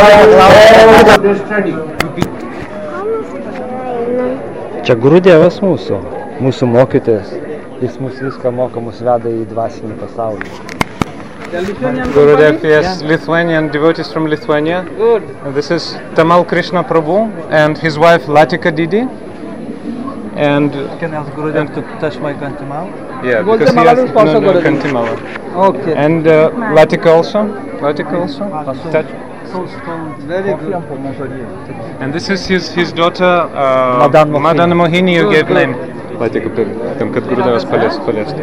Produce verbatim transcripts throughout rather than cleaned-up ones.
Čia Gurudevas mūsų, mūsų mokytojas. Jis mus viską moko, mus veda į dvasinį pasaulį. Gurudev, yes, Lithuanian devotees from Lithuania. Good. This is Tamal Krishna Prabhu and his wife Latika Didi. And Can I ask Gurudev to touch my kantimala? yeah, because he has no, no, Kantimala. Okay. And uh, Latika also. Latika also. Touch. Very good. And this is his his daughter uh, Madan Mohini. Madan Mohini. You Good, gave good. name. Latika, там kad Gurudevas palies palies.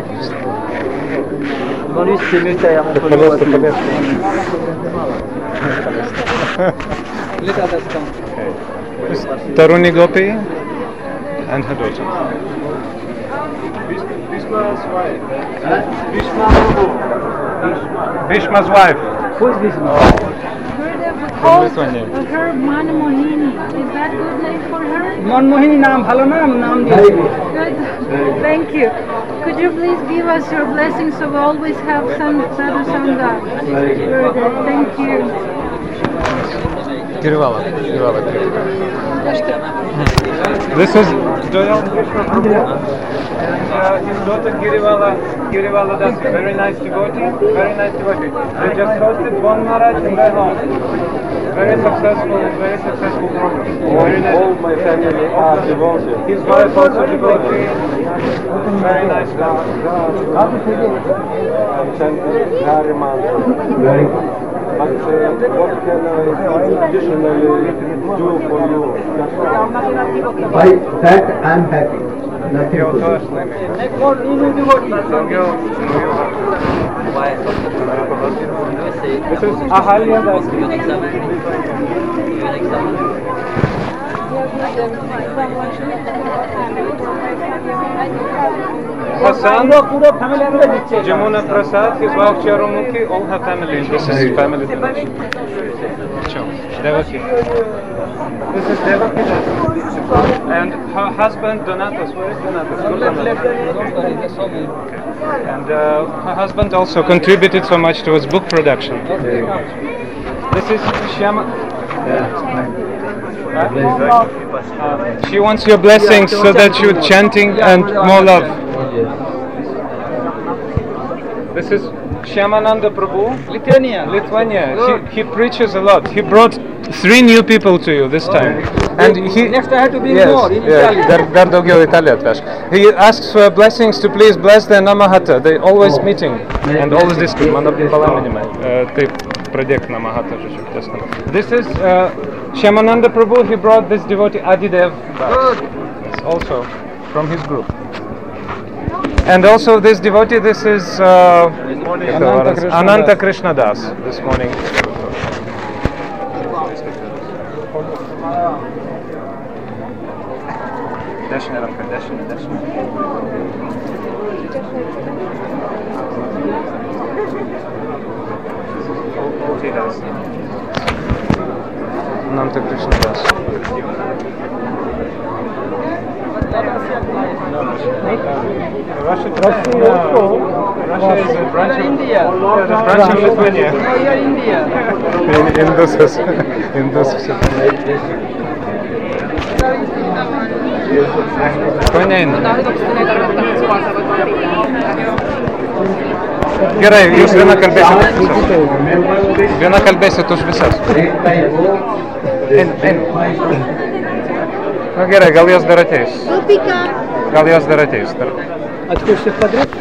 Let others come. This Taruni Gopi and her daughter. Bhishma's wife. Bhishma's wife. Who is this now? From Lithuania. Her Mana Mohini. Is that good name for her? Manmohini naam, bhalo naam, naam diye. Good. Thank you. Could you please give us your blessings so we always have some sadhu sangha? Gurudev, thank you. Girivala. Girivala. This is Doyal Krishna Prabhu. And uh, his daughter Girivala. Girivala does very nice devotee. Very nice devotee. They just hosted one Maharaj in their home. Very successful, very successful program. Very nice. All my family are devoted. His wife also devotee. Very nice guy. Very Very good. But uh, what can I additionally do for you? By that I'm happy. Nothing Your to do. first name. This is Ahalya Das. Hassan, Jamuna Prasad, his wife Charumukhi, all her family. This is family donation. Devaki. This is Devaki Das. And her husband Donatas. Where is Donatas? And uh, her husband also contributed so much towards book production. This is Shyama. Uh, she wants your blessings so that you're chanting and more love. This is Shyamananda Prabhu, Lithuania. Lithuania. He, he preaches a lot. He brought three new people to you this time. And he Next I have to be yes, more in yeah, Italy. dar, dar daugiau Italija atveš. He asks for blessings to please bless their Namahata. They always meeting and always discuss. Mano palaiminimai. Uh, Taip pradėk Namahata, žodžiu, tiesą. This is uh, Shyamananda Prabhu. He brought this devotee Adidev back. Yes, also from his group. And also this devotee, this is uh, Ananta Krishna Ananta Krishna Das this morning. Dešinė ranka, dešinė, dešinė. He does. Ananta Krishna Das. Russia, no. Russia is a branch of India. Yeah, the branch of Lithuania. Oh, you're India. In Indus, Indus. Konein. Gerai, jūs viena kalbėsit. Viena kalbėsit už visas. Ein, ein. Na gerai, gal jos dar ateis. Gal jos dar ateis. Dar. А теперь всех подряд?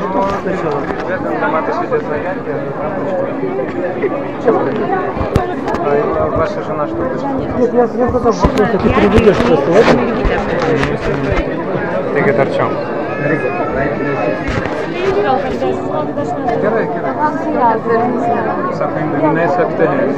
Ваша жена что говорит? Нет, я, я задал вопрос, а ты переведешь просто это? Ты гитарчом. Gerai, gerai. Sakai, nesaktai.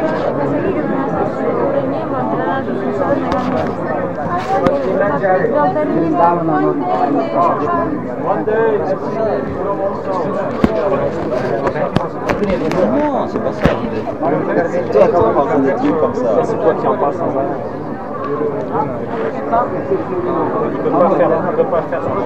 Non, c'est pas ça l'idée. Tu vois, quand on parle des trucs comme ça, c'est toi qui en parles sans arrêt. Il peut pas faire, il peut pas faire ça.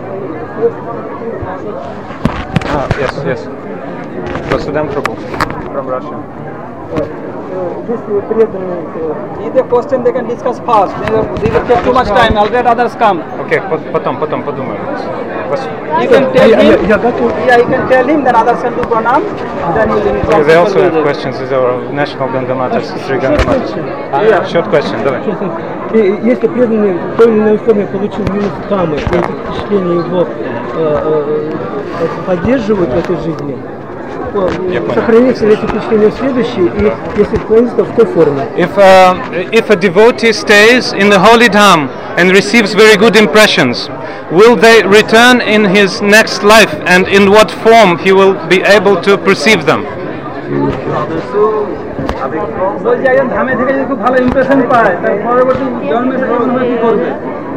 Ah, yes, yes. Vasudam Prabhu. from Russia. Если преданные, If the question they can discuss fast. They will take too much time. I'll let others come. Окей, по- потом, потом подумаем. Вас- You can tell я, я, him. я готов. Yeah, you can tell him. Then others can do pranam. Then he will Okay, they also have will- questions. These are national Gangamatas, three Gangamatas. Short question, давай. И Если преданный в той или иной форме получил минус камы, и эти впечатления его э, э, поддерживают в этой жизни, то Я понял. сохранится ли эти впечатления в следующей, и если сохранится, то в той форме. If, uh, if a devotee stays in the holy dham and receives very good impressions, will they return in his next life, and in what form he will be able to perceive them? বলছি একজন ধামে থেকে যদি খুব ভালো impression পায় তার পরবর্তী জন্মে শ্রবণ হয়ে কি করবে?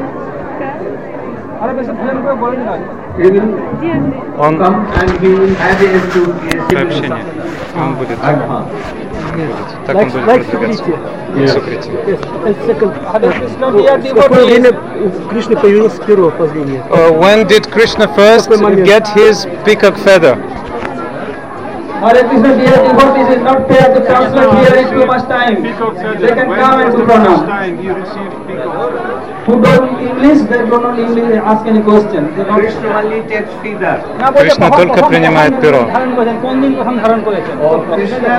আরে বেশি ভুলেন করে বলেন না। He will Он come and he will have a to сообщение. Он будет, Agma. так он Like, будет like продвигаться. Сукрити. Сукрити. Yes, and second, Hare Krishna, we are в какое время devotees. у Кришны появилось перо позрения? Uh, when did Krishna first get his peacock feather? Hare Krishna, we are devotees. Is not fair to translate here. It's too much time. They can come and do pranam. Who don't English, they don't know English. Ask any question. They don't. Krishna only takes feather. না, বলছে Krishna কখন- только কখন принимает প্রথম перо. ধারণ করেছেন? কোন দিন প্রথম ধারণ করেছেন? Or Krishna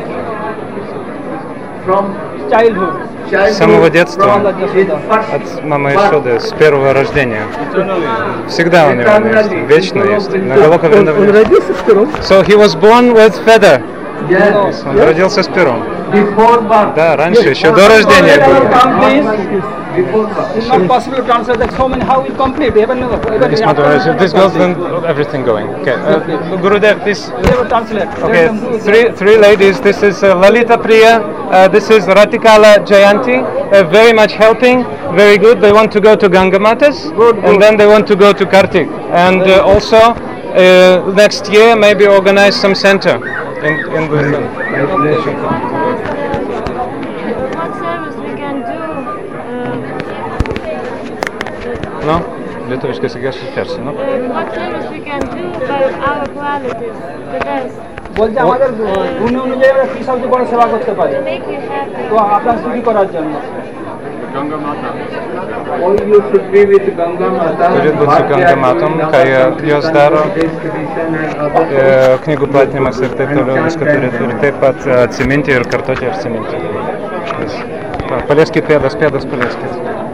from childhood. childhood, С самого детства, from his first от мамы Ишоды, с первого рождения. Всегда у него оно есть, вечно есть. На Галока Он, он Вриндаване. родился с пером? So he was born with feather. Yes, Он родился с пером. before birth. Да, раньше, еще до рождения Let было. us come, please. Before birth. It's not possible to translate that so many. How will complete? Even even This matter, if this goes, then everything going. Okay, uh, Gurudev, this. Never translate. Let Okay, them do it. three three ladies. This is uh, Lalita Priya. Uh, this is Ratikala Jayanti. Uh, very much helping. Very good. They want to go to Gangamatas, and then they want to go to Kartik. And uh, also uh, next year maybe organize some center in in Bhutan. What service we can do? Uh, No? Lietuviškai sakysiu tersi, no? uh, what service we can do by our qualities the best বলছে আমাদের গুণ অনুযায়ী আমরা কি সবচেয়ে বড় সেবা করতে পারি? to make you happy? তো আপনার সুখী করার জন্য। All you should be with Ganga Mata. Turi būt su Ganga Matom, ką jie jos daro. E, knygų platinimas ir taip toliau viską turi, turi taip pat e, atsiminti ir kartoti ir atsiminti. Vis. Pa- Palieskit pėdas, pėdas palieskit.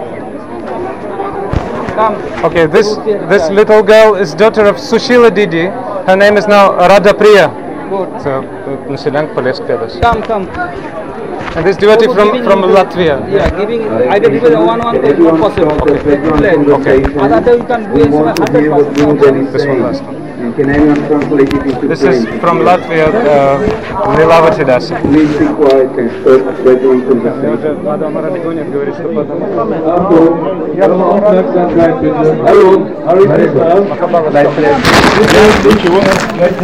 Come. Okay, this this little girl is daughter of Sushila Didi. Her name is now Radha Priya. Good. So, nusilenk, paliesk pėdas. Come, come. And this devotee from from Latvia. Yeah, giving either give it a one one is not possible. Okay. Other day you can do it hundred percent. This one last one. Can anyone translate it into This is from Latvia, uh, Lilavati Das. Please be quiet and start spreading to the Hello, Hare Krishna.